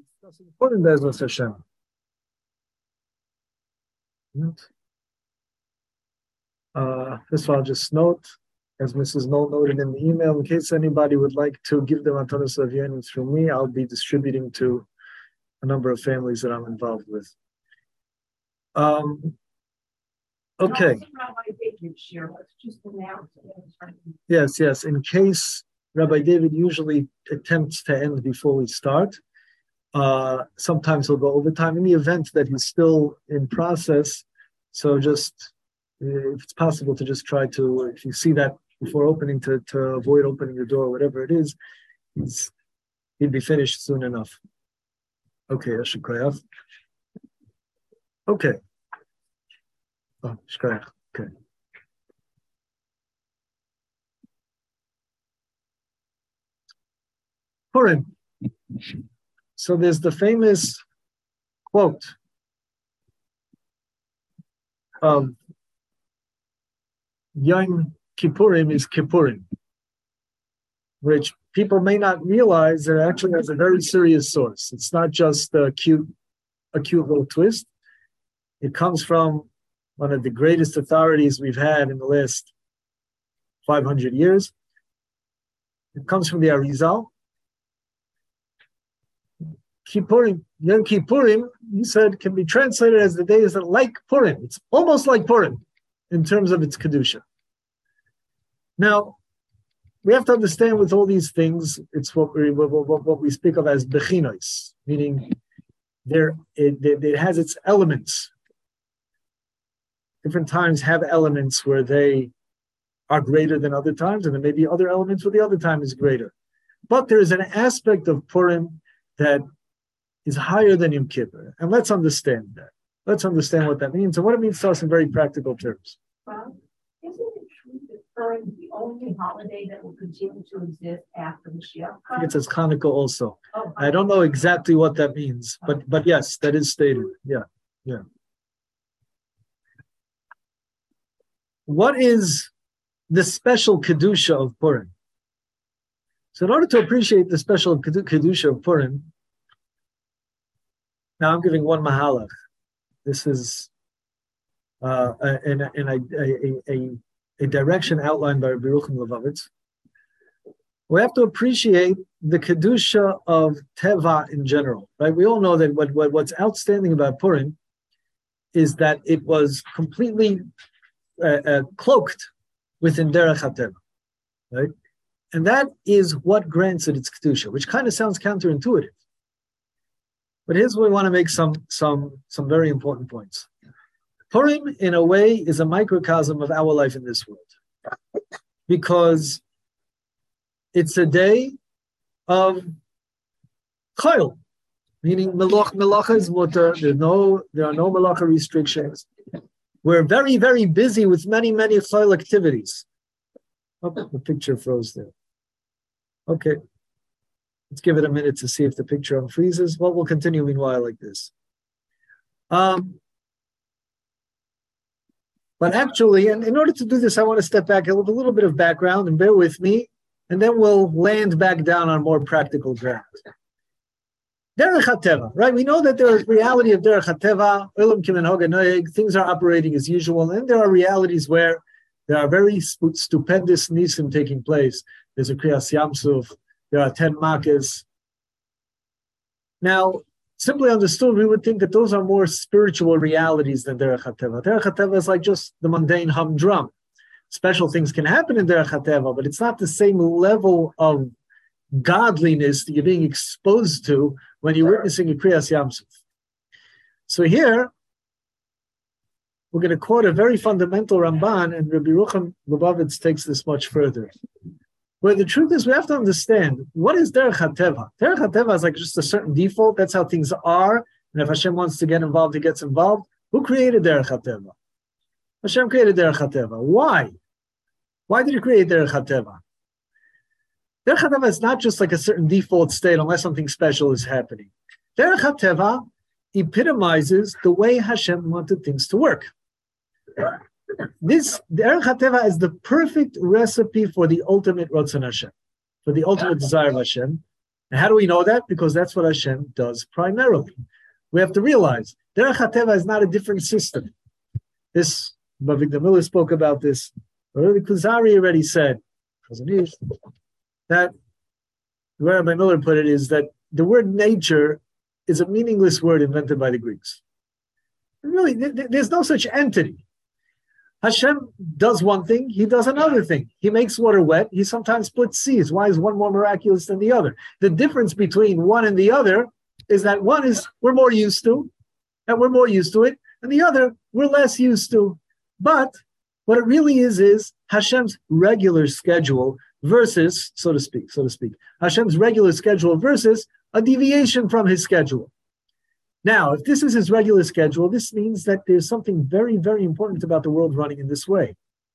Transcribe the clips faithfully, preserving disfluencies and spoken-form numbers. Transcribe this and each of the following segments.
discussing important Bezos Hashem. Uh, first of all, I'll just note, as Missus Knoll noted in the email, in case anybody would like to give the Matanos Avyanim through me, I'll be distributing to a number of families that I'm involved with. Um, okay. Yes, yes. In case Rabbi David usually attempts to end before we start, uh, sometimes he'll go overtime in the event that he's still in process. So just, if it's possible to just try to, if you see that before opening, to, to avoid opening the door, whatever it is, he's, he'd be finished soon enough. Okay, Ashikoyaf. Okay. Oh, Shkoyach. Okay. Purim. So there's the famous quote of Yom Kippurim is Kippurim, which people may not realize that it actually has a very serious source. It's not just a cute, a cute little twist. It comes from one of the greatest authorities we've had in the last five hundred years. It comes from the Arizal. Kippurim, Yom Kippurim, he said, can be translated as the days that like Purim. It's almost like Purim in terms of its Kedusha. Now, we have to understand with all these things, it's what we, what, what, what we speak of as bechinos, meaning there it, it has its elements. Different times have elements where they are greater than other times, and there may be other elements where the other time is greater. But there is an aspect of Purim that is higher than Yom Kippur. And let's understand that. Let's understand what that means and what it means to us in very practical terms. Well, isn't it true that Purim is the only holiday that will continue to exist after Mashiach? I think it says Hanukkah also. Oh, I don't know exactly what that means, but but yes, that is stated. Yeah, yeah. What is the special Kedusha of Purim? So in order to appreciate the special Kedusha of Purim, now I'm giving one mahalach. This is uh, in, a, in a, a, a, a direction outlined by Rabbi Yerucham Levovitz. We have to appreciate the Kedusha of Teva in general, right? We all know that what, what, what's outstanding about Purim is that it was completely uh, uh, cloaked within Derech HaTeva, right? And that is what grants it its Kedusha, which kind of sounds counterintuitive. But here's where we want to make some, some, some very important points. Purim, in a way, is a microcosm of our life in this world. Because it's a day of chayil, meaning melach, melacha is mutar. There's no, there are no melacha restrictions. We're very, very busy with many, many chayil activities. Oh, the picture froze there. Okay. Let's give it a minute to see if the picture unfreezes. Well, we'll continue meanwhile like this. Um, but actually, and in order to do this, I want to step back a little, a little bit of background and bear with me, and then we'll land back down on more practical ground. Derech HaTeva, right? We know that there is reality of Derech HaTeva, Olam Kimenhog Noeg, things are operating as usual, and there are realities where there are very stupendous nisim taking place. There's a Kriyas Yamsuf. There are ten makkahs. Now, simply understood, we would think that those are more spiritual realities than Derech HaTeva. Derech HaTeva is like just the mundane humdrum. Special things can happen in Derech HaTeva, but it's not the same level of godliness that you're being exposed to when you're witnessing a Kriyas Yamsuf. So here, we're going to quote a very fundamental Ramban, and Rabbi Yerucham Lubavitz takes this much further. Where the truth is, we have to understand, what is Derech HaTeva? Derech HaTeva is like just a certain default. That's how things are. And if Hashem wants to get involved, he gets involved. Who created Derech HaTeva? Hashem created Derech HaTeva. Why? Why did he create Derech HaTeva? Derech HaTeva is not just like a certain default state unless something special is happening. Derech HaTeva epitomizes the way Hashem wanted things to work. This Derech HaTeva is the perfect recipe for the ultimate Ratzon Hashem, for the ultimate desire of Hashem. And how do we know that? Because that's what Hashem does primarily. We have to realize Derech HaTeva is not a different system. This, Avigdor Miller spoke about this. Rabbi Kuzari already said that the way Rabbi Miller put it is that the word nature is a meaningless word invented by the Greeks. Really, there's no such entity. Hashem does one thing, he does another thing. He makes water wet, he sometimes splits seas. Why is one more miraculous than the other? The difference between one and the other is that one is we're more used to, and we're more used to it, and the other we're less used to. But what it really is is Hashem's regular schedule versus, so to speak, so to speak, Hashem's regular schedule versus a deviation from his schedule. Now, if this is his regular schedule, this means that there's something very, very important about the world running in this way.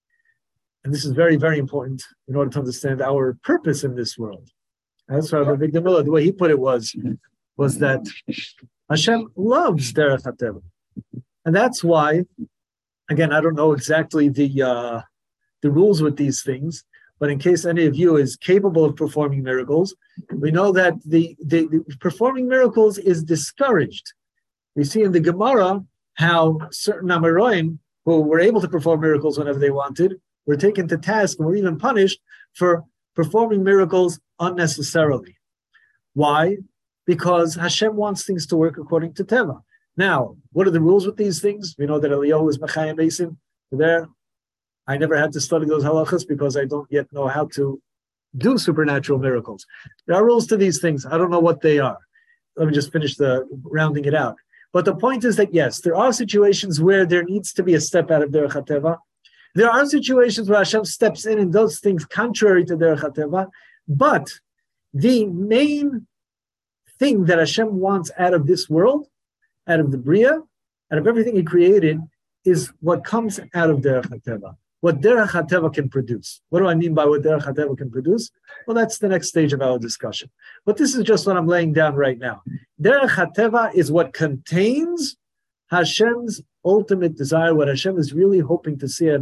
And this is very, very important in order to understand our purpose in this world. That's why Avigdor Miller, the way he put it was, was that Hashem loves Derech HaTeva. And that's why, again, I don't know exactly the uh, the rules with these things, but in case any of you is capable of performing miracles, we know that the, the, the performing miracles is discouraged. We see in the Gemara how certain Amoraim who were able to perform miracles whenever they wanted were taken to task and were even punished for performing miracles unnecessarily. Why? Because Hashem wants things to work according to Teva. Now, what are the rules with these things? We know that Eliyahu is Mechayim Basin. There, I never had to study those halachas because I don't yet know how to do supernatural miracles. There are rules to these things. I don't know what they are. Let me just finish the rounding it out. But the point is that, yes, there are situations where there needs to be a step out of Derech HaTeva. There are situations where Hashem steps in and does things contrary to Derech HaTeva. But the main thing that Hashem wants out of this world, out of the Bria, out of everything he created, is what comes out of Derech HaTeva. What Derech HaTeva can produce. What do I mean by what Derech HaTeva can produce? Well, that's the next stage of our discussion. But this is just what I'm laying down right now. Derech HaTeva is what contains Hashem's ultimate desire, what Hashem is really hoping to see.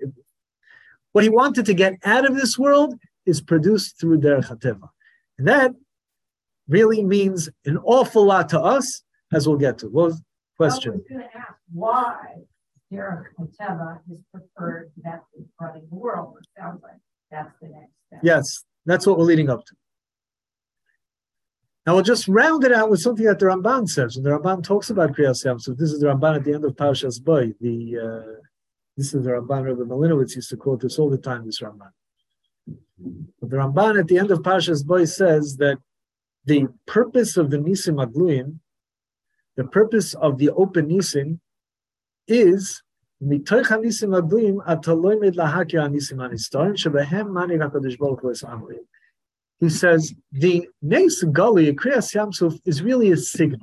What he wanted to get out of this world is produced through Derech HaTeva. And that really means an awful lot to us, as we'll get to. Well, question. I was going to ask why Derech HaTeva is preferred to that running the world. It sounds like that's the next step. Yes, that's what we're leading up to. Now we'll just round it out with something that the Ramban says. When the Ramban talks about Kriyas Yamsuf, this is the Ramban at the end of Parshas Bo. The uh, this is the Ramban Rabbi Malinowitz used to quote this all the time. This Ramban. But the Ramban at the end of Parshas Bo says that the purpose of the Nisim Agluim, the purpose of the open Nisim, is mitoich hanisim agluim ataloimed lahakir hanisim hanistar shebehem manig hakadosh baruch hu es amri. He says the Neis Gali Kriyas Yamsuf is really a signal.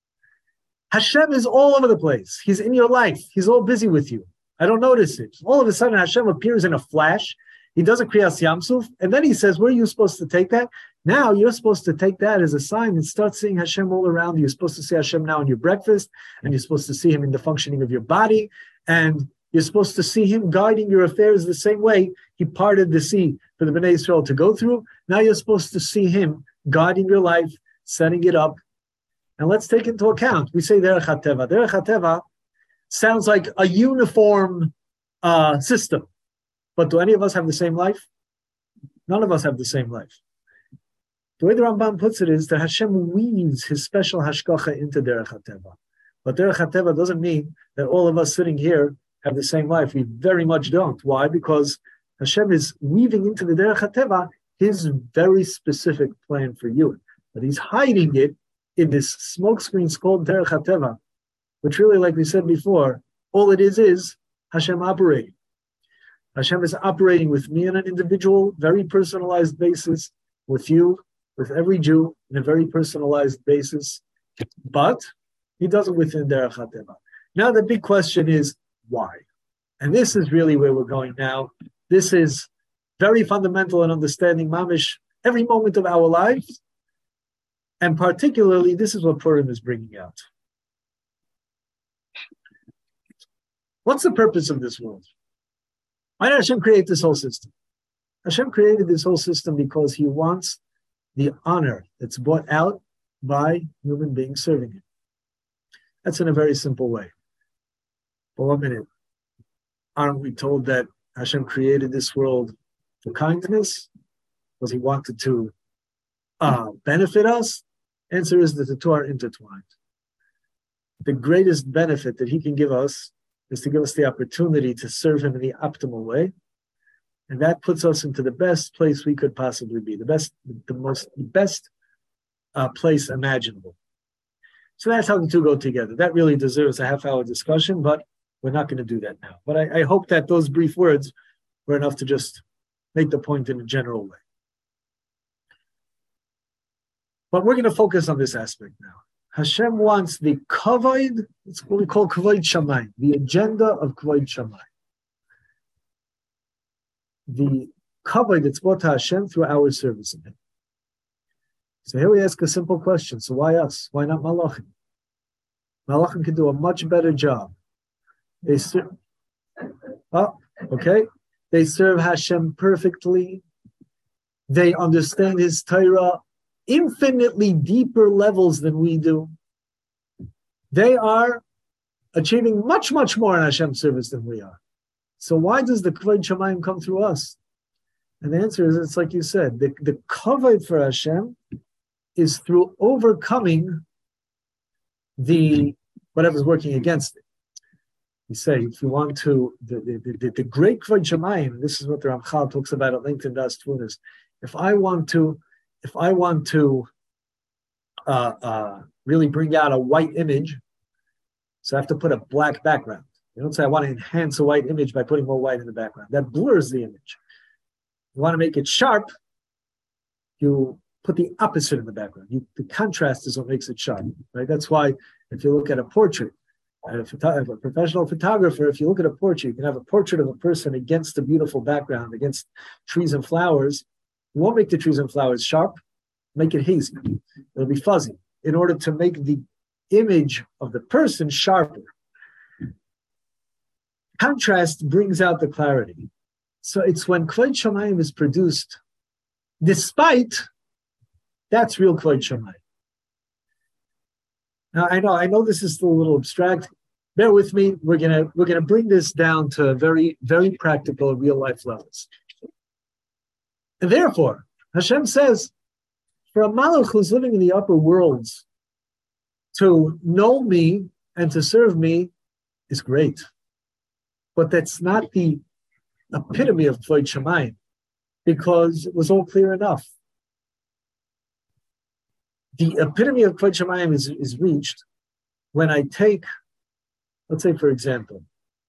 Hashem is all over the place. He's in your life. He's all busy with you. I don't notice it. All of a sudden, Hashem appears in a flash. He does a Kriyas Yamsuf, and then he says, "Where are you supposed to take that?" Now you're supposed to take that as a sign and start seeing Hashem all around you. You're supposed to see Hashem now in your breakfast, and you're supposed to see Him in the functioning of your body, and you're supposed to see Him guiding your affairs the same way He parted the sea for the Bnei Israel to go through. Now you're supposed to see Him guiding your life, setting it up. And let's take into account, we say Derech HaTeva. Derech HaTeva sounds like a uniform uh, system. But do any of us have the same life? None of us have the same life. The way the Ramban puts it is that Hashem weaves His special hashgacha into Derech HaTeva. But Derech HaTeva doesn't mean that all of us sitting here have the same life. We very much don't. Why? Because Hashem is weaving into the Derech HaTeva His very specific plan for you. But He's hiding it in this smoke screen called Derech HaTeva, which really, like we said before, all it is is Hashem operating. Hashem is operating with me on an individual, very personalized basis, with you, with every Jew, on a very personalized basis. But He does it within Derech HaTeva. Now the big question is, why? And this is really where we're going now. This is very fundamental in understanding Mamish every moment of our lives. And particularly, this is what Purim is bringing out. What's the purpose of this world? Why did Hashem create this whole system? Hashem created this whole system because He wants the honor that's brought out by human beings serving him. That's in a very simple way. For one minute, aren't we told that Hashem created this world for kindness? Because he wanted to uh, benefit us? Answer is that the two are intertwined. The greatest benefit that he can give us is to give us the opportunity to serve him in the optimal way. And that puts us into the best place we could possibly be, the best, the most, the best uh, place imaginable. So that's how the two go together. That really deserves a half-hour discussion, but we're not going to do that now. But I, I hope that those brief words were enough to just make the point in a general way. But we're going to focus on this aspect now. Hashem wants the kavod, it's what we call kavod shamayim, the agenda of kavod shamayim. The kavod that's brought to Hashem through our service in Him. So here we ask a simple question. So why us? Why not Malachim? Malachim can do a much better job. They serve, oh, okay. They serve Hashem perfectly. They understand His Torah infinitely deeper levels than we do. They are achieving much, much more in Hashem's service than we are. So why does the Kavod Shamayim come through us? And the answer is, it's like you said, the, the Kavod for Hashem is through overcoming the whatever's working against it. You say, if you want to, the, the, the, the great Kavod Shamayim, this is what the Ramchal talks about at length in Das Tvunos. If I want to, if I want to uh, uh, really bring out a white image, so I have to put a black background. You don't say I want to enhance a white image by putting more white in the background. That blurs the image. You want to make it sharp, you put the opposite in the background. You, the contrast is what makes it sharp, right? That's why if you look at a portrait, a, photo, a professional photographer, if you look at a portrait, you can have a portrait of a person against a beautiful background, against trees and flowers. You won't make the trees and flowers sharp, make it hazy. It'll be fuzzy in order to make the image of the person sharper. Contrast brings out the clarity. So it's when Kavod Shamayim is produced, despite, that's real Kavod Shamayim. Now I know, I know this is still a little abstract. Bear with me. We're gonna we're gonna bring this down to very, very practical, real life levels. And therefore, Hashem says, for a malach who's living in the upper worlds, to know me and to serve me is great. But that's not the epitome of Kavod Shamayim, because it was all clear enough. The epitome of Kavod Shamayim is, is reached when I take, let's say, for example,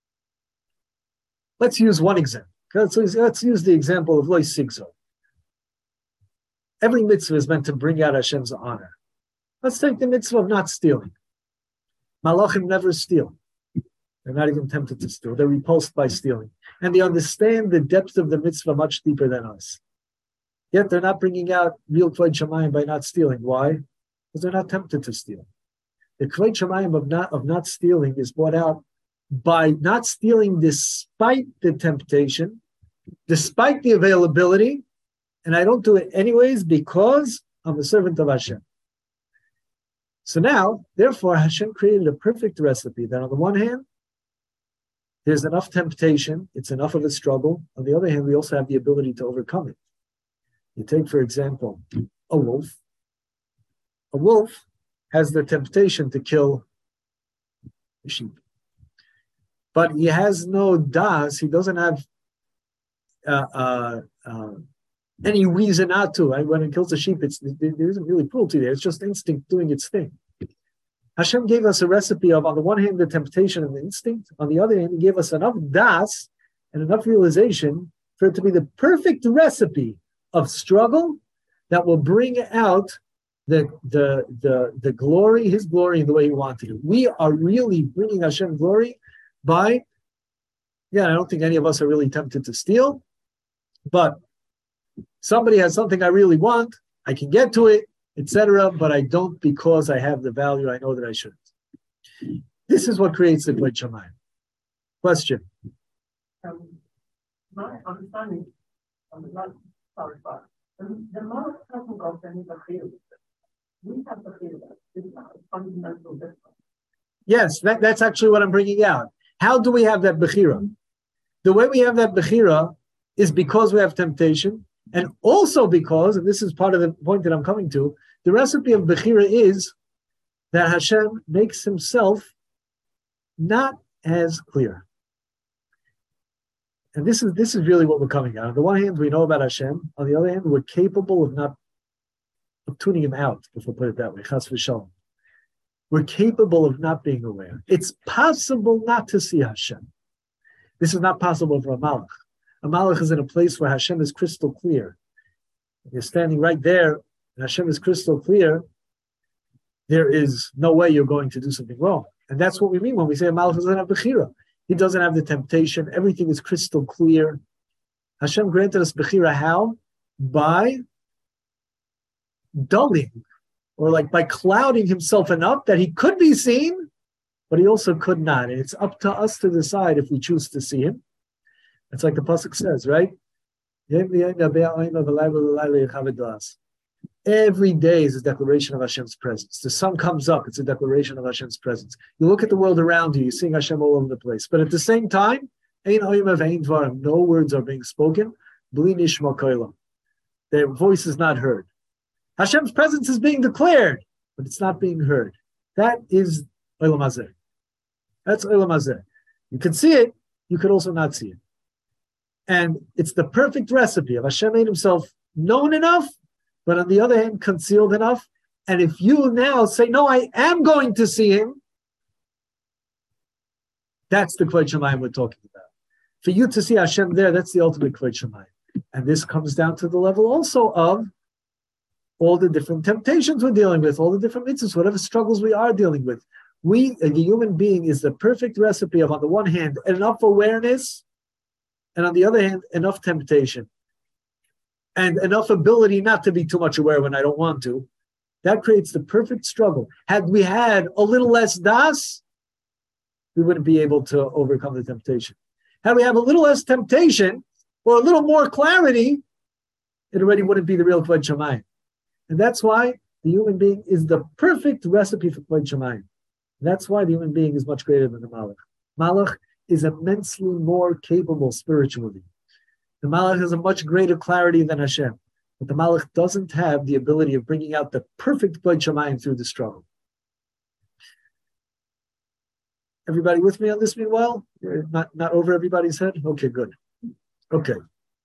let's use one example. Let's, let's use the example of Lo Sigzo. Every mitzvah is meant to bring out Hashem's honor. Let's take the mitzvah of not stealing. Malachim never steal. They're not even tempted to steal. They're repulsed by stealing. And they understand the depth of the mitzvah much deeper than us. Yet they're not bringing out real Kavod Shamayim by not stealing. Why? Because they're not tempted to steal. The Kavod Shamayim of not, of not stealing is brought out by not stealing despite the temptation, despite the availability, and I don't do it anyways because I'm a servant of Hashem. So now, therefore, Hashem created a perfect recipe that on the one hand, there's enough temptation, it's enough of a struggle. On the other hand, we also have the ability to overcome it. You take, for example, a wolf. A wolf has the temptation to kill a sheep. But he has no das, he doesn't have uh, uh, uh, any reason not to. Right? When it kills a sheep, it's, there isn't really cruelty there. It's just instinct doing its thing. Hashem gave us a recipe of, on the one hand, the temptation and the instinct. On the other hand, He gave us enough das and enough realization for it to be the perfect recipe of struggle that will bring out the, the, the, the glory, His glory in the way He wanted to. We are really bringing Hashem glory by, yeah, I don't think any of us are really tempted to steal, but somebody has something I really want, I can get to it, et cetera, but I don't because I have the value I know that I shouldn't. This is what creates the Kavod Shamayim. Question? Um, my understanding, I'm not sorry, but The, the most doesn't go for any Bechira. We have Bechira. It's not a fundamental difference. Yes, that, that's actually what I'm bringing out. How do we have that Bechira? The way we have that Bechira is because we have temptation, and also because, and this is part of the point that I'm coming to, the recipe of Bechira is that Hashem makes himself not as clear. And this is this is really what we're coming at. On the one hand, we know about Hashem. On the other hand, we're capable of not of tuning him out, if we'll put it that way. Chas v'shalom. We're capable of not being aware. It's possible not to see Hashem. This is not possible for a malach. A malach is in a place where Hashem is crystal clear. You're standing right there, and Hashem is crystal clear. There is no way you're going to do something wrong. And that's what we mean when we say a malach doesn't have bechira. He doesn't have the temptation. Everything is crystal clear. Hashem granted us bechira how? By dulling, or like by clouding himself enough that he could be seen, but he also could not. And it's up to us to decide if we choose to see him. It's like the pasuk says, right? Every day is a declaration of Hashem's presence. The sun comes up, it's a declaration of Hashem's presence. You look at the world around you, you're seeing Hashem all over the place. But at the same time, no words are being spoken. Their voice is not heard. Hashem's presence is being declared, but it's not being heard. That is Olam Hazeh. That's Olam Hazeh. You can see it, you could also not see it. And it's the perfect recipe of Hashem made himself known enough, but on the other hand, concealed enough. And if you now say, no, I am going to see him, that's the Kvod Shamayim we're talking about. For you to see Hashem there, that's the ultimate Kvod Shamayim. And this comes down to the level also of all the different temptations we're dealing with, all the different mitzvahs, whatever struggles we are dealing with. We, the human being, is the perfect recipe of, on the one hand, enough awareness, and on the other hand, enough temptation. And enough ability not to be too much aware when I don't want to. That creates the perfect struggle. Had we had a little less das, we wouldn't be able to overcome the temptation. Had we have a little less temptation, or a little more clarity, it already wouldn't be the real Kvod Shamayim. And that's why the human being is the perfect recipe for Kvod Shamayim. That's why the human being is much greater than the Malach. Malach is immensely more capable spiritually. The Malach has a much greater clarity than Hashem. But the Malach doesn't have the ability of bringing out the perfect Kvod Shamayim through the struggle. Everybody with me on this meanwhile? Not, not over everybody's head? Okay, good. Okay.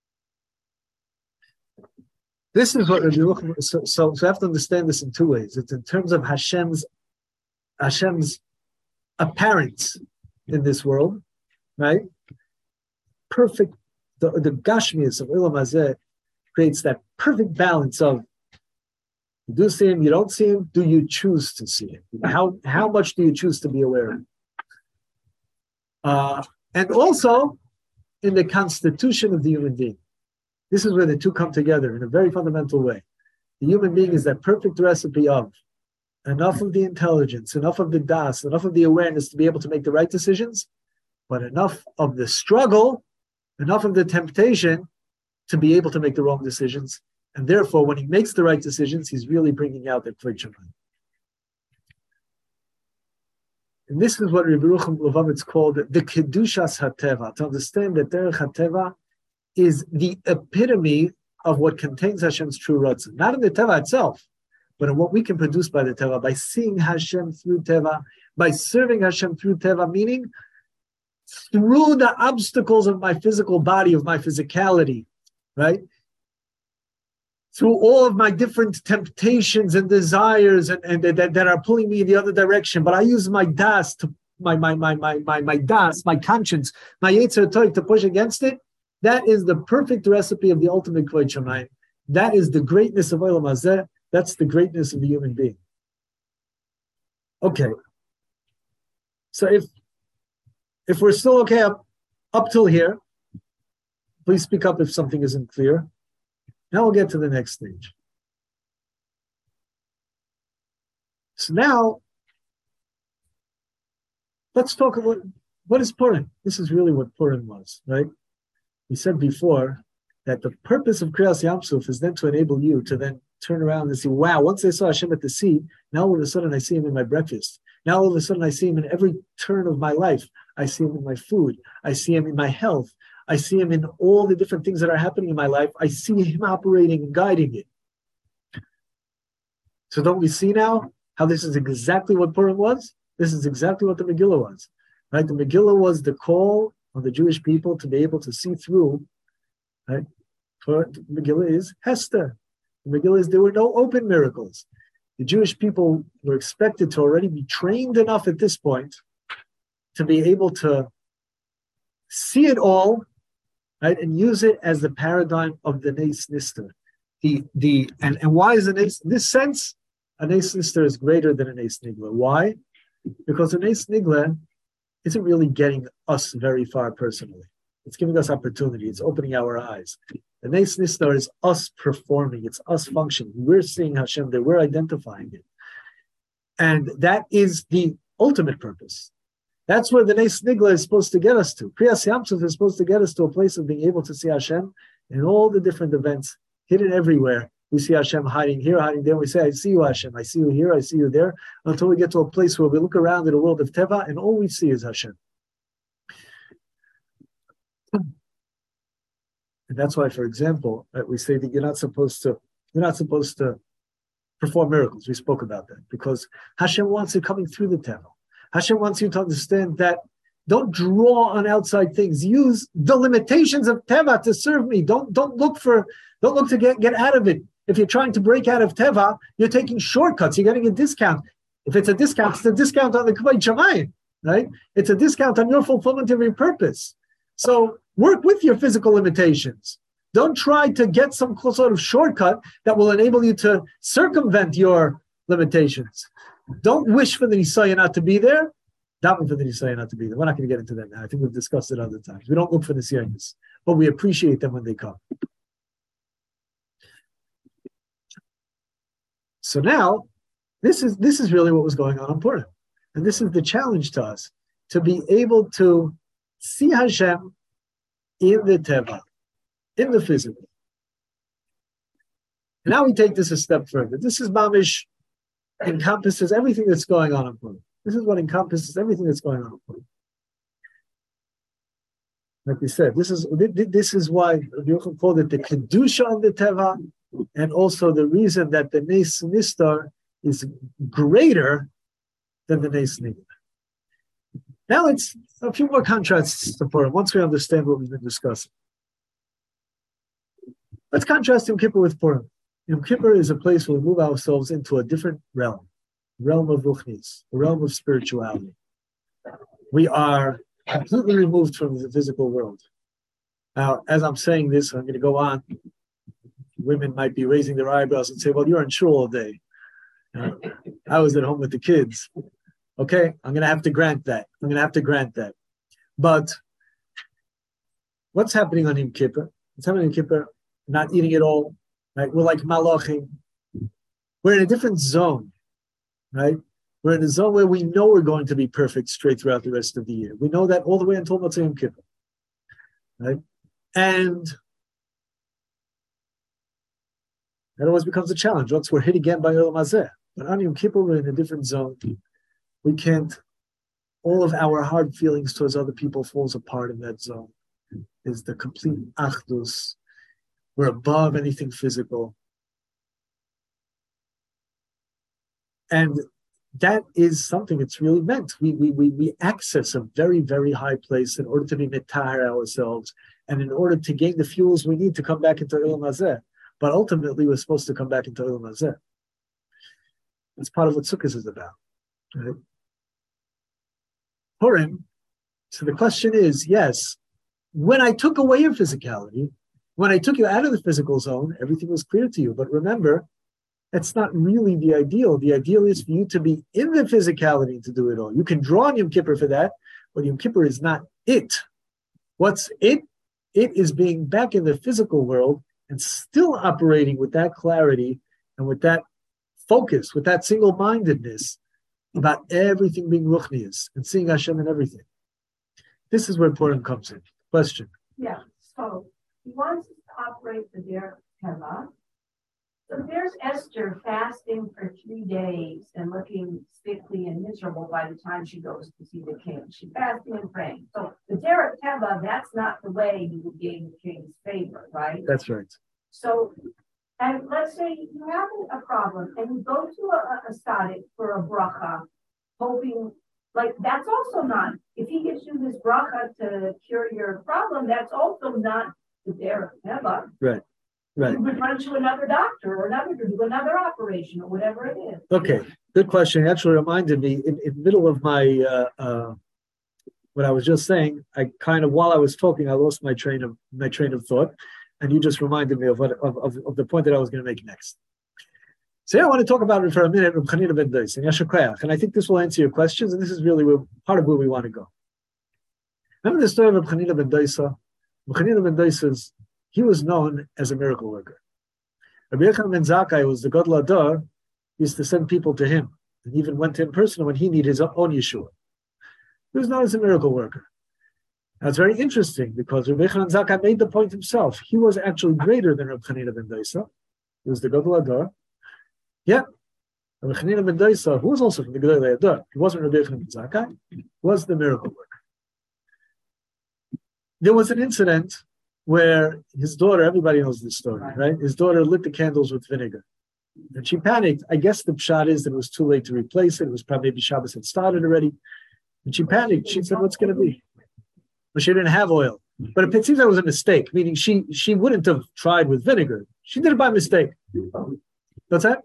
This is what so, so, so you have to understand this in two ways. It's in terms of Hashem's Hashem's appearance in this world, right? Perfect, the, the Gashmias of Olam Hazeh creates that perfect balance of you do see him, you don't see him, do you choose to see him? How, how much do you choose to be aware of him? Uh, and also in the constitution of the human being. This is where the two come together in a very fundamental way. The human being is that perfect recipe of enough of the intelligence, enough of the das, enough of the awareness to be able to make the right decisions, but enough of the struggle, enough of the temptation to be able to make the wrong decisions. And therefore, when he makes the right decisions, he's really bringing out that Kvod Shamayim. And this is what Rebbe Yerucham Levovitz called the Kedushas HaTeva. To understand that Derech HaTeva is the epitome of what contains Hashem's true Ratzon. Not in the Teva itself, but in what we can produce by the Teva, by seeing Hashem through Teva, by serving Hashem through Teva, meaning through the obstacles of my physical body, of my physicality, right? Through all of my different temptations and desires and, and that, that are pulling me in the other direction. But I use my das, to, my, my, my, my, my, my das, my conscience, my Yetzer Tov to push against it. That is the perfect recipe of the ultimate Kvod Shamayim. That is the greatness of Olam Hazeh. That's the greatness of the human being. Okay. So if if we're still okay up, up till here, please speak up if something isn't clear. Now we'll get to the next stage. So now, let's talk about what is Purim. This is really what Purim was, right? We said before that the purpose of Kriyas Yam Suf is then to enable you to then turn around and see, wow, once I saw Hashem at the sea, now all of a sudden I see him in my breakfast. Now all of a sudden I see him in every turn of my life. I see him in my food. I see him in my health. I see him in all the different things that are happening in my life. I see him operating and guiding it. So don't we see now how this is exactly what Purim was? This is exactly what the Megillah was. Right? The Megillah was the call of the Jewish people to be able to see through. Right? For the Megillah is Hester. The Megillah is there were no open miracles. The Jewish people were expected to already be trained enough at this point to be able to see it all, right, and use it as the paradigm of the Nes Nister. The the and, and why is a Nes in this sense? A Nes Nister is greater than a Nes Nigla. Why? Because a Nes Nigla isn't really getting us very far personally. It's giving us opportunity. It's opening our eyes. The Nes Nister is us performing. It's us functioning. We're seeing Hashem there. We're identifying it. And that is the ultimate purpose. That's where the Nes Nigla is supposed to get us to. Kriyas Yam Suf is supposed to get us to a place of being able to see Hashem in all the different events, hidden everywhere. We see Hashem hiding here, hiding there. We say, I see you, Hashem. I see you here. I see you there. Until we get to a place where we look around at a world of Teva and all we see is Hashem. And that's why, for example, uh, we say that you're not supposed to, you're not supposed to perform miracles. We spoke about that because Hashem wants it coming through the Teva. Hashem wants you to understand that don't draw on outside things. Use the limitations of Teva to serve me. Don't don't look for don't look to get, get out of it. If you're trying to break out of Teva, you're taking shortcuts. You're getting a discount. If it's a discount, it's a discount on the Kavod Shamayim, right? It's a discount on your fulfillment of your purpose. So work with your physical limitations. Don't try to get some sort of shortcut that will enable you to circumvent your limitations. Don't wish for the Nisaya not to be there. Daven for the Nisaya not to be there. We're not going to get into that now. I think we've discussed it other times. We don't look for the Nisayas, but we appreciate them when they come. So now, this is this is really what was going on in Purim. And this is the challenge to us, to be able to see Hashem in the Teva, in the physical. And now we take this a step further. This is Mamish encompasses everything that's going on in Purim. This is what encompasses everything that's going on in Purim. Like we said, this is this is why Yochanan called it the Kedusha of the Teva, and also the reason that the Nes Nistar is greater than the Nes Nigla. Now let's a few more contrasts to Purim, once we understand what we've been discussing. Let's contrast Yom Kippur with Purim. Yom Kippur is a place where we move ourselves into a different realm, realm of Ruchnis, a realm of spirituality. We are completely removed from the physical world. Now, as I'm saying this, I'm going to go on. Women might be raising their eyebrows and say, well, you're in shul all day. Uh, I was at home with the kids. Okay, I'm going to have to grant that. I'm going to have to grant that. But what's happening on Yom Kippur? What's happening on Yom Kippur? Not eating it all. Right? We're like malachim. We're in a different zone, right? We're in a zone where we know we're going to be perfect straight throughout the rest of the year. We know that all the way until Motzei Yom Kippur, right? And that always becomes a challenge once we're hit again by Olam Hazeh. But on Yom Kippur, we're in a different zone. We can't, all of our hard feelings towards other people falls apart in that zone. It's the complete achdus. We're above anything physical. And that is something that's really meant. We, we, we, we access a very, very high place in order to be mitahar ourselves and in order to gain the fuels we need to come back into Olam Hazeh. But ultimately, we're supposed to come back into Olam Hazeh. That's part of what Sukkot is about. Right? Purim, so the question is, yes, when I took away your physicality, when I took you out of the physical zone, everything was clear to you. But remember, that's not really the ideal. The ideal is for you to be in the physicality to do it all. You can draw on Yom Kippur for that, but Yom Kippur is not it. What's it? It is being back in the physical world and still operating with that clarity and with that focus, with that single-mindedness about everything being ruchnius and seeing Hashem in everything. This is where Purim comes in. Question? Yeah, so he wants us to operate the Derech Teva. So there's Esther fasting for three days and looking sickly and miserable by the time she goes to see the king. She's fasting and praying. So the Derech Teva, that's not the way you would gain the king's favor, right? That's right. So, and let's say you have a problem and you go to a, a tzaddik for a bracha, hoping, like, that's also not, if he gives you this bracha to cure your problem, that's also not the Derech Teva. Right. Right. You would run to another doctor or another to do another operation or whatever it is. Okay, good question. It actually reminded me in, in the middle of my uh, uh, what I was just saying. I kind of, while I was talking, I lost my train of my train of thought, and you just reminded me of what of, of, of the point that I was going to make next. So yeah, I want to talk about it for a minute. Reb Chanina ben Dosa and Yasher Koach, and I think this will answer your questions. And this is really where, part of where we want to go. Remember the story of Reb Chanina ben Dosa? Reb Chanina ben Dosa's, he was known as a miracle worker. Rabbi Yochanan ben Zakkai was the Gadol Hador, used to send people to him, and even went to him personally when he needed his own Yeshua. He was known as a miracle worker. Now it's very interesting because Rabbi Yochanan ben Zakkai made the point himself. He was actually greater than Rabbi Chanina ben Dosa. He was the Gadol Hador. Yeah, Rabbi Chanina ben Dosa, who was also from the Gadol Hador, he wasn't Rabbi Yochanan ben Zakkai, was the miracle worker. There was an incident where his daughter, everybody knows this story, right? His daughter lit the candles with vinegar. And she panicked. I guess the pshat is that it was too late to replace it. It was probably maybe Shabbos had started already. And she panicked. She said, what's going to be? Well, she didn't have oil. But it seems that was a mistake, meaning she she wouldn't have tried with vinegar. She did it by mistake. What's that?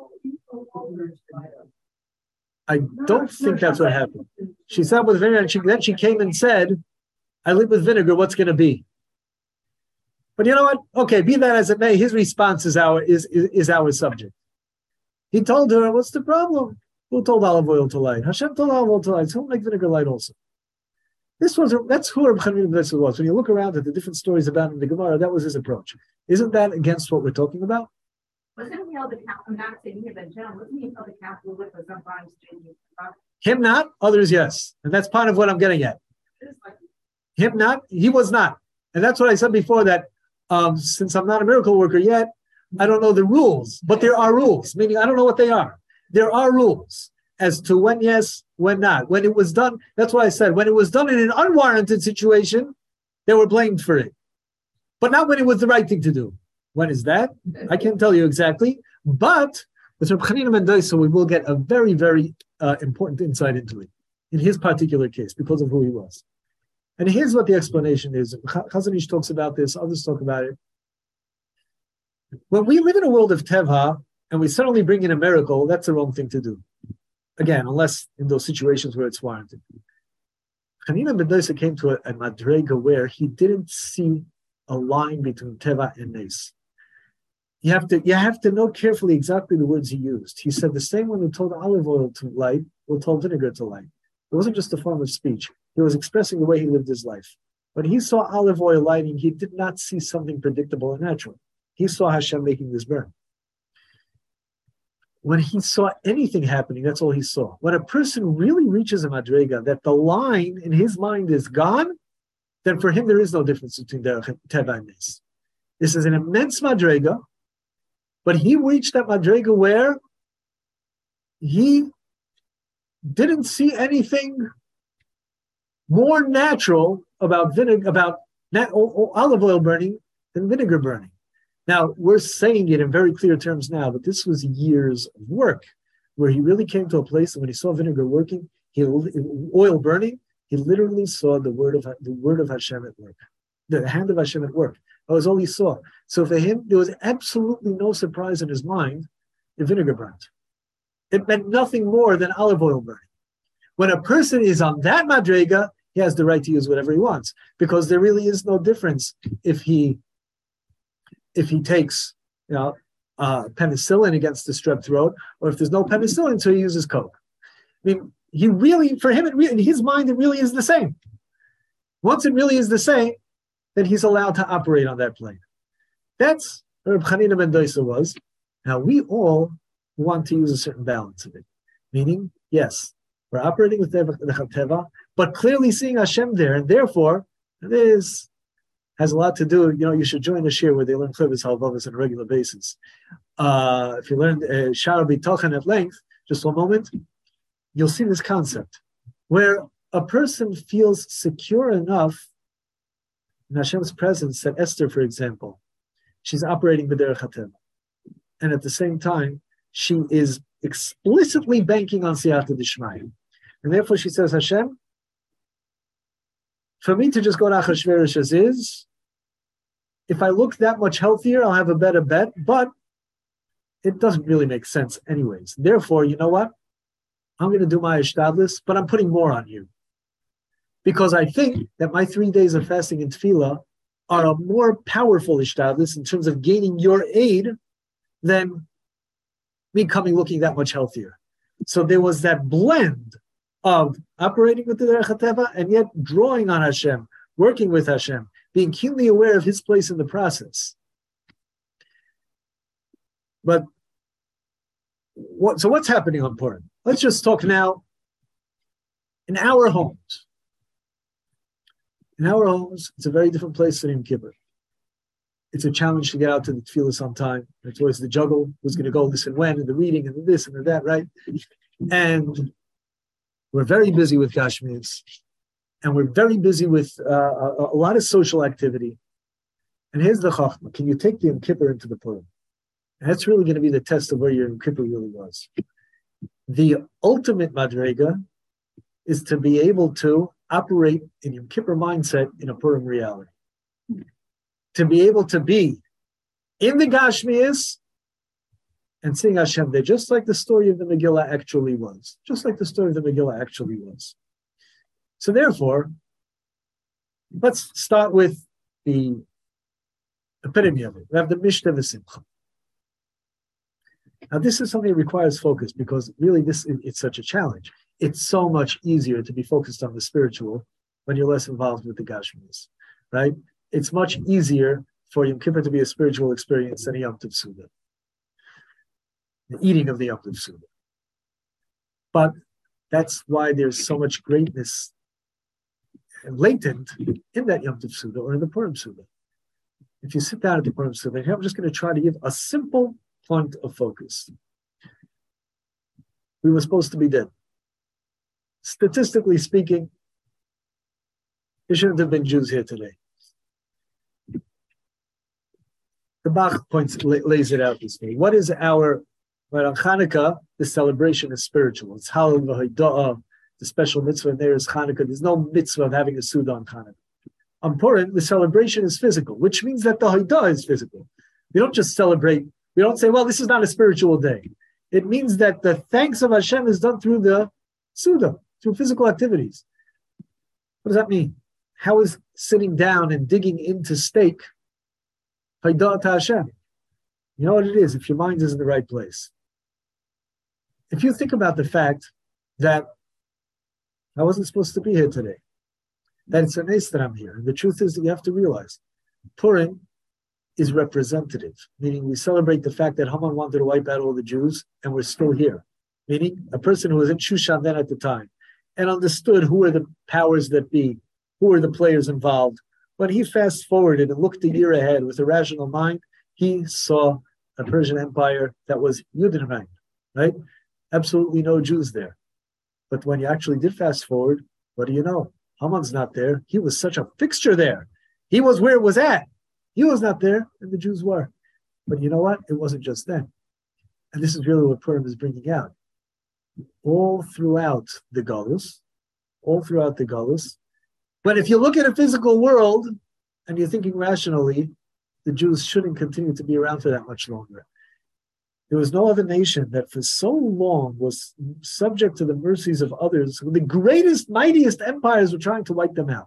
I don't think that's what happened. She sat with vinegar, and she, then she came and said, I lit with vinegar, what's going to be? But you know what? Okay, be that as it may, his response is our is, is, is our subject. He told her, what's the problem? Who told olive oil to light? Hashem told olive oil to light, so he'll make vinegar light also. This was, that's who Reb Chanina ben Dosa was. When you look around at the different stories about him in the Gemara, that was his approach. Isn't that against what we're talking about? Wasn't he held accountable? I'm not saying here, but John, wasn't he held accountable with us sometimes changing? Him not, others yes. And that's part of what I'm getting at. Him not, he was not. And that's what I said before, that um, since I'm not a miracle worker yet, I don't know the rules, but there are rules, meaning I don't know what they are. There are rules as to when yes, when not. When it was done, that's what I said, when it was done in an unwarranted situation, they were blamed for it. But not when it was the right thing to do. When is that? I can't tell you exactly. But with Reb Chanina ben Dosa, we will get a very, very uh, important insight into it, in his particular case, because of who he was. And here's what the explanation is. Chazon Ish talks about this, others talk about it. When we live in a world of Teva, and we suddenly bring in a miracle, that's the wrong thing to do. Again, unless in those situations where it's warranted. Chanina ben Dosa came to a, a madrega where he didn't see a line between Teva and Nes. You have to you have to know carefully exactly the words he used. He said the same one who told olive oil to light or told vinegar to light. It wasn't just a form of speech. He was expressing the way he lived his life. When he saw olive oil lighting, he did not see something predictable and natural. He saw Hashem making this burn. When he saw anything happening, that's all he saw. When a person really reaches a madrega, that the line in his mind is gone, then for him there is no difference between Teva and Nes. This is an immense madrega, but he reached that madrega where he didn't see anything more natural about vinegar, about nat- olive oil burning than vinegar burning. Now, we're saying it in very clear terms now, but this was years of work where he really came to a place that when he saw vinegar working, he, oil burning, he literally saw the word of the word of Hashem at work, the hand of Hashem at work. That was all he saw. So for him, there was absolutely no surprise in his mind if vinegar burned. It meant nothing more than olive oil burning. When a person is on that madrega, he has the right to use whatever he wants, because there really is no difference if he if he takes, you know, uh, penicillin against the strep throat, or if there's no penicillin, so he uses Coke. I mean, he really, for him, it really, in his mind, it really is the same. Once it really is the same, then he's allowed to operate on that plane. That's what Reb Chanina ben Dosa was. Now, we all want to use a certain balance of it. Meaning, yes, we're operating with the Teva, but clearly seeing Hashem there, and therefore, it is has a lot to do. You know, you should join the shir where they learn Chuvas Halvavos on a regular basis. Uh, if you learn uh, Shara B'Tochen at length, just one moment, you'll see this concept where a person feels secure enough in Hashem's presence that Esther, for example, she's operating B'derech HaTeva. And at the same time, she is explicitly banking on Siyata D'Shmaya. And therefore she says, Hashem, for me to just go to Achashverosh as is, if I look that much healthier, I'll have a better bet, but it doesn't really make sense anyways. Therefore, you know what? I'm going to do my ishtadlis, but I'm putting more on you. Because I think that my three days of fasting and tefillah are a more powerful ishtadlis in terms of gaining your aid than me coming looking that much healthier. So there was that blend of operating with the Derech HaTeva and yet drawing on Hashem, working with Hashem, being keenly aware of his place in the process. But what, so what's happening on Purim? Let's just talk now in our homes. In our homes, it's a very different place than Yom Kippur. It's a challenge to get out to the tefillah on time. It's always the juggle, who's going to go this and when, and the reading, and the this and the that, right? And we're very busy with Gashmias, and we're very busy with uh, a, a lot of social activity. And here's the chachma. Can you take the Yom Kippur into the Purim? And that's really going to be the test of where your Yom Kippur really was. The ultimate madrega is to be able to operate in Yom Kippur mindset in a Purim reality. To be able to be in the Gashmias and seeing Hashem there, just like the story of the Megillah actually was. Just like the story of the Megillah actually was. So therefore, let's start with the epitome of it. We have the Mishnah V'Simcha. Now this is something that requires focus because really this it's such a challenge. It's so much easier to be focused on the spiritual when you're less involved with the Gashmias, right? It's much easier for Yom Kippur to be a spiritual experience than a Yom Tov Suda, the eating of the Yom Tov Suda. But that's why there's so much greatness latent in that Yom Tov Suda or in the Purim Suda. If you sit down at the Purim Suda, I'm just going to try to give a simple point of focus. We were supposed to be dead. Statistically speaking, there shouldn't have been Jews here today. The Bach points, lays it out this way. What is our, right, on Hanukkah, the celebration is spiritual. It's Halal v'Haidah, the special mitzvah, and there is Hanukkah. There's no mitzvah of having a Suda on Hanukkah. On Purim, the celebration is physical, which means that the Haidah is physical. We don't just celebrate, we don't say, well, this is not a spiritual day. It means that the thanks of Hashem is done through the Suda, through physical activities. What does that mean? How is sitting down and digging into steak Haidah to Hashem? You know what it is if your mind is in the right place. If you think about the fact that I wasn't supposed to be here today, that it's a nice that I'm here. And the truth is that you have to realize Purim is representative, meaning we celebrate the fact that Haman wanted to wipe out all the Jews and we're still here. Meaning a person who was in Shushan then at the time and understood who are the powers that be, who are the players involved. When he fast forwarded and looked a year ahead with a rational mind, he saw a Persian Empire that was Yudenrein, right? Absolutely no Jews there. But when you actually did fast forward, what do you know? Haman's not there. He was such a fixture there. He was where it was at. He was not there, and the Jews were. But you know what? It wasn't just then. And this is really what Purim is bringing out. All throughout the Galus, all throughout the Galus, but if you look at a physical world and you're thinking rationally, the Jews shouldn't continue to be around for that much longer. There was no other nation that for so long was subject to the mercies of others. The greatest, mightiest empires were trying to wipe them out.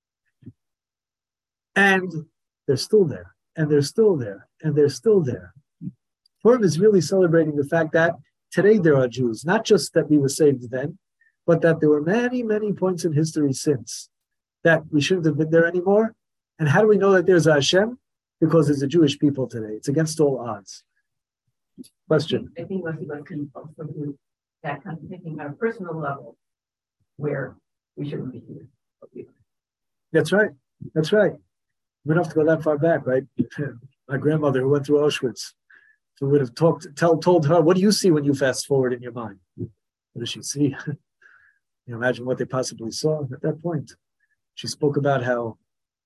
And they're still there, and they're still there, and they're still there. Purim is really celebrating the fact that today there are Jews, not just that we were saved then, but that there were many, many points in history since that we shouldn't have been there anymore. And how do we know that there's a Hashem? Because there's a Jewish people today. It's against all odds. Question? I think most of us can also do that kind of thinking on a personal level where we shouldn't be here. That's right. That's right. We don't have to go that far back, right? My grandmother who went through Auschwitz, who would have talked, tell, told her, what do you see when you fast forward in your mind? What does she see? You imagine what they possibly saw at that point. She spoke about how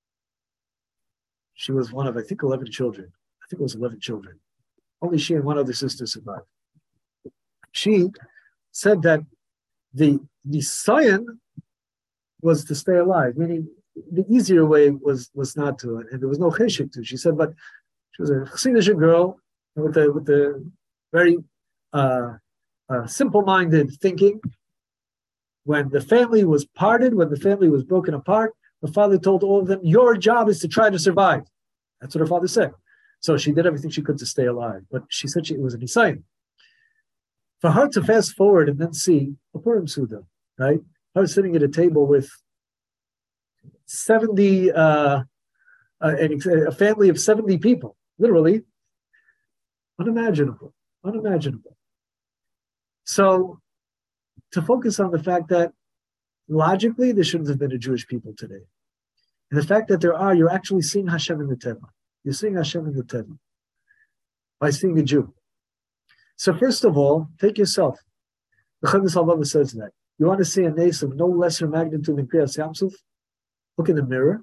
she was one of, I think, eleven children. I think it was eleven children. Only she and one other sister survived. She said that the the sign was to stay alive, meaning the easier way was was not to, and there was no cheshik to. She said, but she was a Chassidish girl with the with the very uh, uh, simple-minded thinking. When the family was parted, when the family was broken apart, the father told all of them, your job is to try to survive. That's what her father said. So she did everything she could to stay alive. But she said she, it was a nisayon. For her to fast forward and then see a Purim Suda, right? Her sitting at a table with seventy, uh, a, a family of seventy people, literally, unimaginable, unimaginable. So, to focus on the fact that logically there shouldn't have been a Jewish people today. And the fact that there are, you're actually seeing Hashem in the Teva. You're seeing Hashem in the Teva by seeing a Jew. So first of all, take yourself. The Chavis Halava says that. You want to see a nace of no lesser magnitude than Kriyas Yamsuf? Look in the mirror.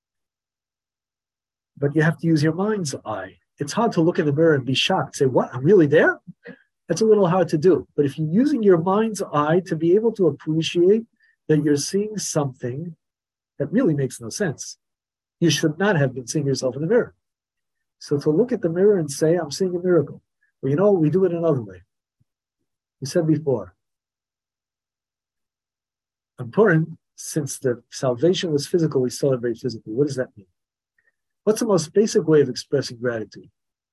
But you have to use your mind's eye. It's hard to look in the mirror and be shocked. Say, what, I'm really there? That's a little hard to do. But if you're using your mind's eye to be able to appreciate that you're seeing something that really makes no sense, you should not have been seeing yourself in the mirror. So to look at the mirror and say, I'm seeing a miracle. Well, you know, we do it another way. We said before, on Purim, since the salvation was physical, we celebrate physically. What does that mean? What's the most basic way of expressing gratitude?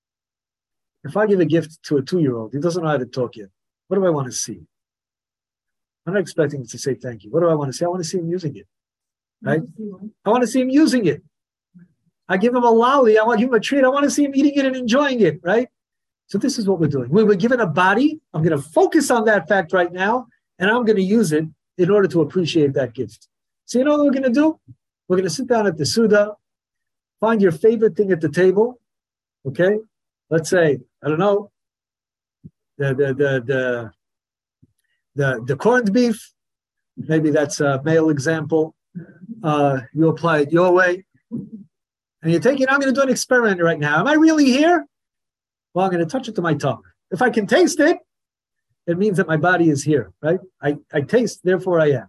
If I give a gift to a two-year-old, he doesn't know how to talk yet. What do I want to see? I'm not expecting him to say thank you. What do I want to see? I want to see him using it, right? I want to see him using it. I give him a lolly. I want to give him a treat. I want to see him eating it and enjoying it, right? So this is what we're doing. We were given a body. I'm going to focus on that fact right now, and I'm going to use it in order to appreciate that gift. So you know what we're going to do? We're going to sit down at the Suda, find your favorite thing at the table, okay? Let's say, I don't know, the the the the the, the corned beef. Maybe that's a male example. Uh, you apply it your way, and you take it. I'm going to do an experiment right now. Am I really here? Well, I'm going to touch it to my tongue. If I can taste it, it means that my body is here, right? I, I taste, therefore I am.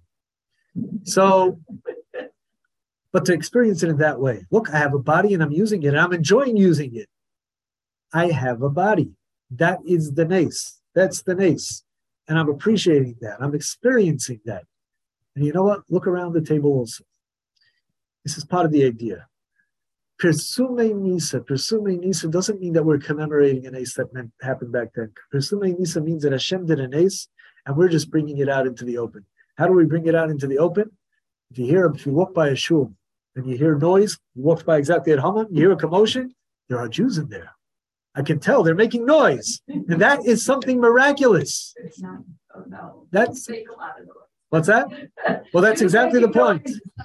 So, but to experience it in that way, look, I have a body and I'm using it, and I'm enjoying using it. I have a body. That is the nace. That's the nace. And I'm appreciating that. I'm experiencing that. And you know what? Look around the table also. This is part of the idea. Persume Nisa. Persume Nisa doesn't mean that we're commemorating an ace that meant, happened back then. Persume Nisa means that Hashem did an ace, and we're just bringing it out into the open. How do we bring it out into the open? If you hear, if you walk by a shul and you hear noise, you walk by exactly at Haman, you hear a commotion, there are Jews in there. I can tell they're making noise, and that is something miraculous. It's not, oh no. That's make a lot of noise. What's that? Well, that's exactly the point.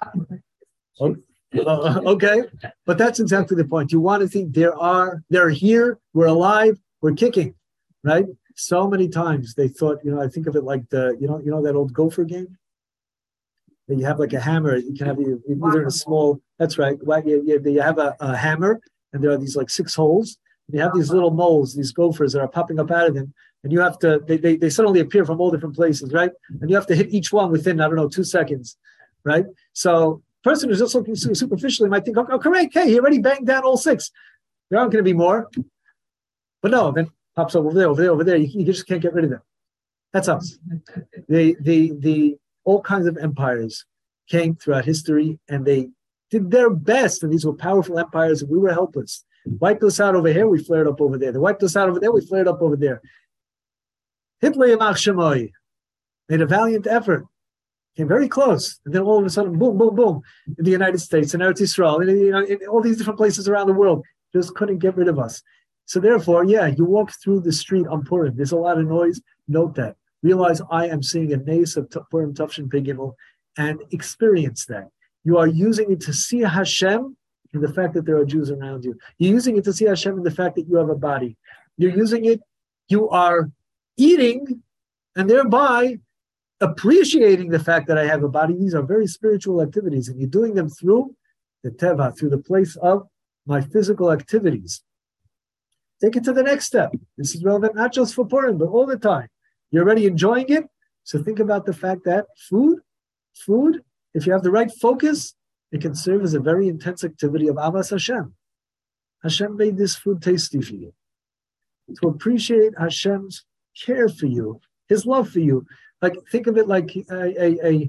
Oh, uh, okay, but that's exactly the point. You want to think there are, they're here, we're alive, we're kicking, right? So many times they thought, you know, I think of it like the, you know, you know that old gopher game? That you have like a hammer, you can have either in a small, that's right, you, you, you have a, a hammer, and there are these like six holes. You have these little moles, these gophers that are popping up out of them, and you have to, they, they, they suddenly appear from all different places, right? And you have to hit each one within, I don't know, two seconds, right? So person who's just looking superficially might think, oh, correct, hey, he already banged down all six. There aren't going to be more. But no, then pops up over there, over there, over there. You, you just can't get rid of them. That's us. The, the, the, all kinds of empires came throughout history, and they did their best, and these were powerful empires, and we were helpless. Wiped us out over here, we flared up over there. They wiped us out over there, we flared up over there. Hitler Yamach Shemoy made a valiant effort, came very close, and then all of a sudden, boom, boom, boom, in the United States, in Eretz Yisrael, in, you know, in all these different places around the world, just couldn't get rid of us. So therefore, yeah, you walk through the street on Purim, there's a lot of noise, note that. Realize I am seeing a nace of Purim Tavshin Pei Gimel, and experience that. You are using it to see Hashem in the fact that there are Jews around you. You're using it to see Hashem in the fact that you have a body. You're using it, you are eating and thereby appreciating the fact that I have a body. These are very spiritual activities, and you're doing them through the teva, through the place of my physical activities. Take it to the next step. This is relevant not just for Purim, but all the time. You're already enjoying it, so think about the fact that food, food, if you have the right focus, it can serve as a very intense activity of Avas Hashem. Hashem made this food tasty for you. To appreciate Hashem's care for you, His love for you. Like, think of it like a, a, a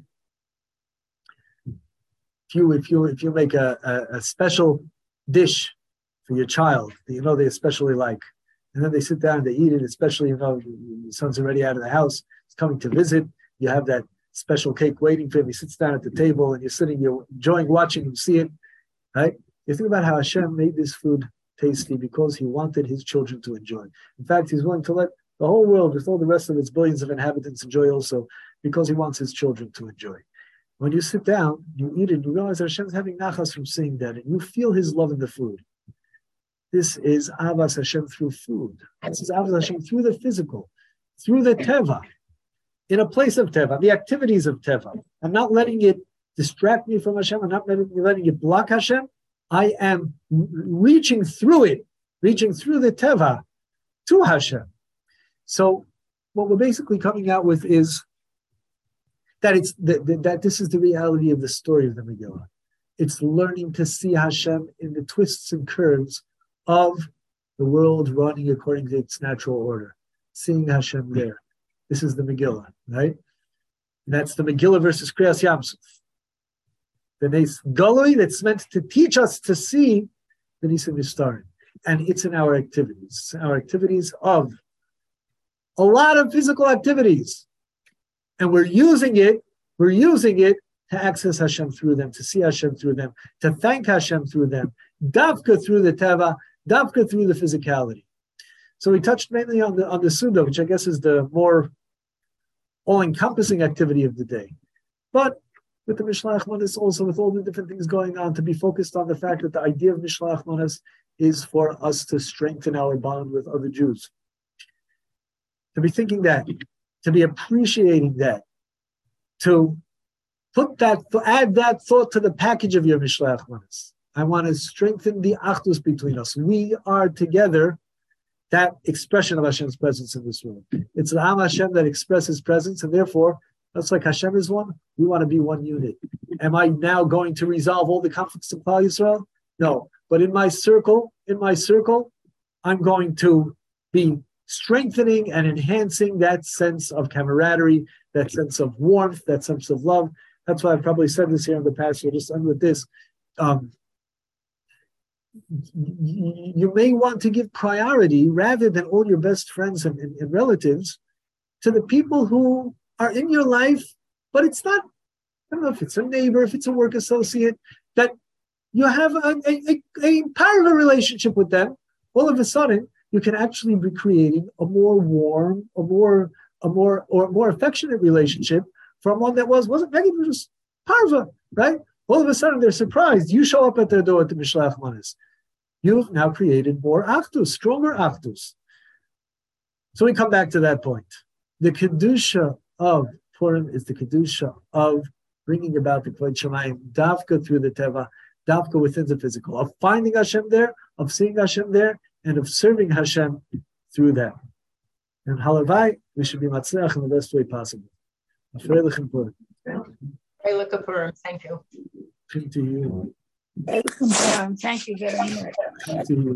if you if you if you make a, a, a special dish for your child that you know they especially like, and then they sit down and they eat it, especially, you know, your son's already out of the house, he's coming to visit, you have that special cake waiting for him, he sits down at the table and you're sitting, you're enjoying watching him see it, right? You think about how Hashem made this food tasty because He wanted His children to enjoy. In fact, He's willing to let the whole world, with all the rest of its billions of inhabitants, enjoy also, because He wants His children to enjoy. When you sit down, you eat it, you realize that Hashem's having nachas from seeing that, and you feel His love in the food. This is Avas Hashem through food. This is Avas Hashem through the physical, through the teva, in a place of teva, the activities of teva. I'm not letting it distract me from Hashem. I'm not letting, letting it block Hashem. I am reaching through it, reaching through the teva to Hashem. So what we're basically coming out with is that it's that, that this is the reality of the story of the Megillah. It's learning to see Hashem in the twists and curves of the world running according to its natural order. Seeing Hashem there. This is the Megillah, right? And that's the Megillah versus Kriyas Yamsuf. The Nes Galoi that's meant to teach us to see the Nisim Yistarim. And it's in our activities. Our activities of a lot of physical activities. And we're using it, we're using it to access Hashem through them, to see Hashem through them, to thank Hashem through them, Davka through the Teva, Davka through the physicality. So we touched mainly on the on the Suda, which I guess is the more all-encompassing activity of the day. But with the Mishlach Manas also, with all the different things going on, to be focused on the fact that the idea of Mishlach Manas is for us to strengthen our bond with other Jews. To be thinking that, to be appreciating that, to put that, to add that thought to the package of your Mishlach Manas. I want to strengthen the achdus between us. We are together, that expression of Hashem's presence in this world. It's the Am Hashem that expresses presence, and therefore, that's like Hashem is one, we want to be one unit. Am I now going to resolve all the conflicts of Klal Yisrael? No. But in my circle, in my circle, I'm going to be strengthening and enhancing that sense of camaraderie, that sense of warmth, that sense of love. That's why I've probably said this here in the past. We'll just end with this. Um, you may want to give priority, rather than all your best friends and, and, and relatives, to the people who are in your life, but it's not, I don't know if it's a neighbor, if it's a work associate, that you have a, a, a part of a relationship with them. All of a sudden, you can actually be creating a more warm, a more, a more, or more affectionate relationship from one that was, wasn't maybe just parva, right? All of a sudden, they're surprised. You show up at their door at the Mishlach Manas. You've now created more achdus, stronger achdus. So we come back to that point. The kedusha of Purim is the kedusha of bringing about the Kvod Shamayim, davka through the teva, davka within the physical, of finding Hashem there, of seeing Hashem there, and of serving Hashem through that. And halavai, we should be matzliach in the best way possible. Freilich Purim. Freilich Purim. Thank you. To you. Thank you very much. To you.